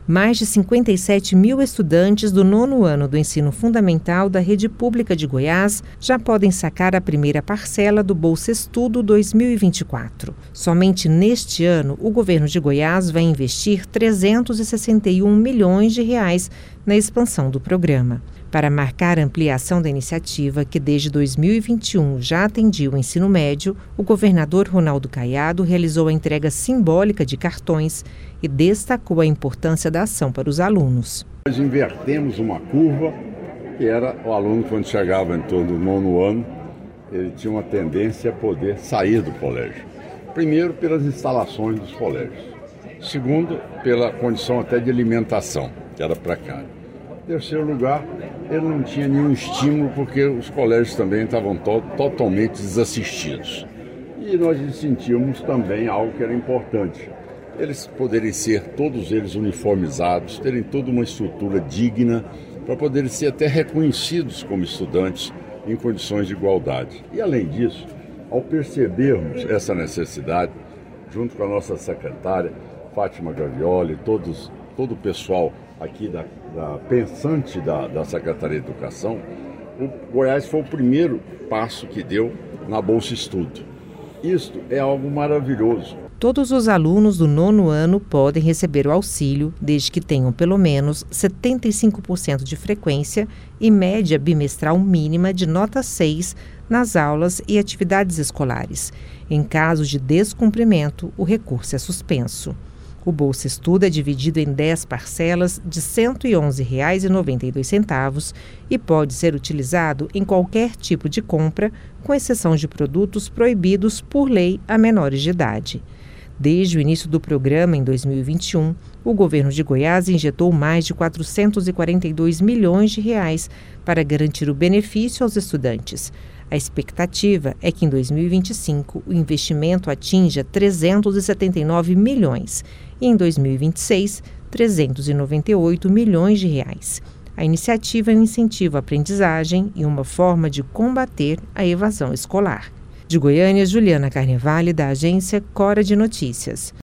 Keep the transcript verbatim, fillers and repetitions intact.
Mais de cinquenta e sete mil estudantes do nono ano do ensino fundamental da Rede Pública de Goiás já podem sacar a primeira parcela do Bolsa Estudo dois mil e vinte e quatro. Somente neste ano, o governo de Goiás vai investir trezentos e sessenta e um milhões de reais na expansão do programa. Para marcar a ampliação da iniciativa, que desde dois mil e vinte e um já atendia o ensino médio, o governador Ronaldo Caiado realizou a entrega simbólica de cartões e destacou a importância da ação para os alunos. Nós invertemos uma curva, que era o aluno, quando chegava em torno do nono ano, ele tinha uma tendência a poder sair do colégio. Primeiro, pelas instalações dos colégios. Segundo, pela condição até de alimentação, que era precária. Em terceiro lugar, ele não tinha nenhum estímulo, porque os colégios também estavam to- totalmente desassistidos. E nós sentíamos também algo que era importante. Eles poderem ser, todos eles uniformizados, terem toda uma estrutura digna, para poderem ser até reconhecidos como estudantes em condições de igualdade. E além disso, ao percebermos essa necessidade, junto com a nossa secretária, Fátima Gavioli, todos, todo o pessoal aqui da, da pensante da, da Secretaria de Educação, o Goiás foi o primeiro passo que deu na Bolsa Estudo. Isto é algo maravilhoso. Todos os alunos do nono ano podem receber o auxílio, desde que tenham pelo menos setenta e cinco por cento de frequência e média bimestral mínima de nota seis nas aulas e atividades escolares. Em caso de descumprimento, o recurso é suspenso. O Bolsa Estudo é dividido em dez parcelas de cento e onze reais e noventa e dois centavos e pode ser utilizado em qualquer tipo de compra, com exceção de produtos proibidos por lei a menores de idade. Desde o início do programa, em dois mil e vinte e um, o governo de Goiás injetou mais de quatrocentos e quarenta e dois milhões de reais para garantir o benefício aos estudantes. A expectativa é que em dois mil e vinte e cinco o investimento atinja trezentos e setenta e nove milhões e em dois mil e vinte e seis, trezentos e noventa e oito milhões de reais. A iniciativa é um incentivo à aprendizagem e uma forma de combater a evasão escolar. De Goiânia, Juliana Carnevale, da agência Cora de Notícias.